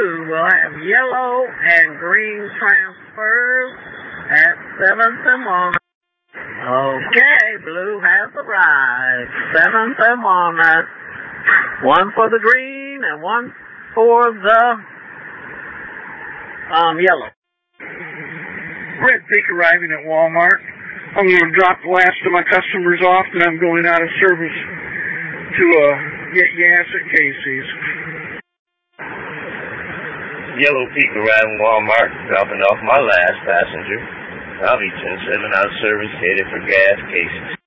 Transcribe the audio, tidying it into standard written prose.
Blue will have yellow and green transfers at 7th and Walnut. Okay, Blue has arrived. 7th and Walnut. One for the green and one for the yellow. Red Peak arriving at Walmart. I'm going to drop the last of my customers off, and I'm going out of service to get gas at Casey's. Yellow Peak arriving at Walmart, dropping off my last passenger. I'll be 10-7 out of service, headed for gas, Casey's.